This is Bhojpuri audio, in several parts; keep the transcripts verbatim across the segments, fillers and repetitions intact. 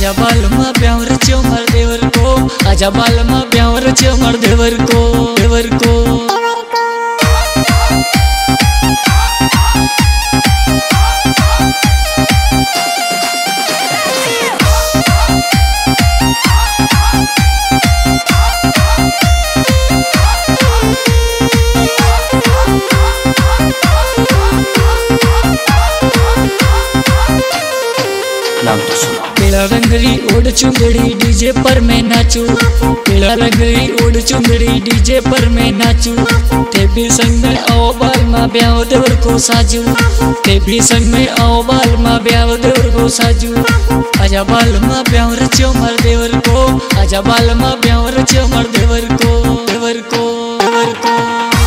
आजा बाल मां ब्याह रच्यो मार देवर को, आजा बाल मां ब्याह रच्यो मार देवर को, देवर को। नाम तो सुनो। पीला रंगरी ओढ़ चुंदड़ी डीजे पर मैं नाचू, पीला रंगरी ओढ़ चुंदड़ी डीजे पर मैं नाचू। ते भी संग में आओ बाल मां ब्याह देवर को साजू, ते भी संग में आओ बाल मां ब्याह देवर को साजू। आजा बाल मां ब्याह रच्यो मार देवर को, आजा बाल मां ब्याह रच्यो मार देवर को, देवर को, देवर को।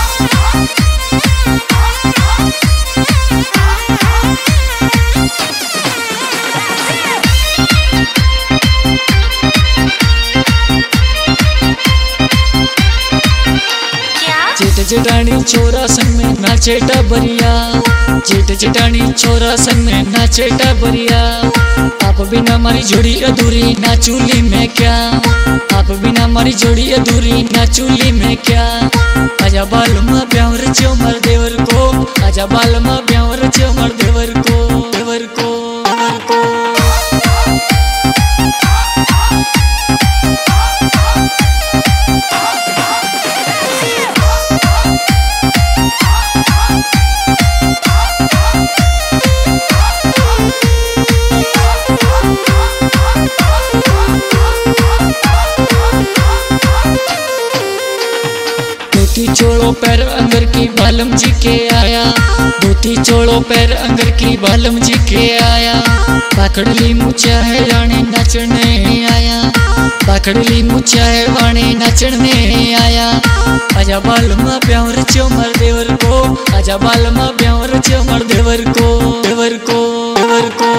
जेठ जेठानी छोरा संग में नाचे टबरिया, जेठ जेठानी छोरा संग में नाचे टबरिया। आप बिना मारी जोड़ी अधूरी नाचूली में क्या, आप बिना मारी जोड़ी अधूरी नाचूली में क्या। आजा बाल मां ब्याह रच्यो मार देवर को, आजा बाल मां ब्याह रच्यो मार देवर को, देवर को, देवर को। धोती चोड़ो पैर अंदर की बालम जी के आया, धोती चोड़ो पैर अंदर की बालम जी के आया। पाखड़ली मुचा है रानी नाचने आया, पाखड़ली मुचा है वाणी नाचने आया। आजा बाल मां ब्याह रच्यो मार देवर को, आजा बाल मां ब्याह रच्यो मार देवर को, देवर को, देवर को।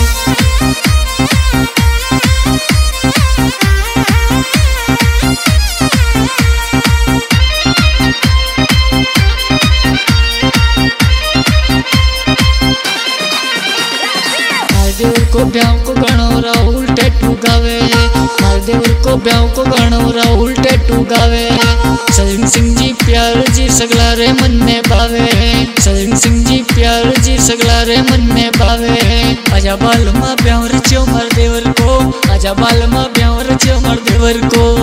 देवर को ब्याह को गानो राहुल टैटू गावे, मार देवर को ब्याह को गानो राहुल टैटू गावे। सजन सिंह जी प्यार जी सगला रे मन में भावे, सजन सिंह जी प्यार जी सगला रे मन में भावे। आजा बाल मां ब्याह रच्यो मार देवर को, आजा बाल मां ब्याह रच्यो मार देवर को।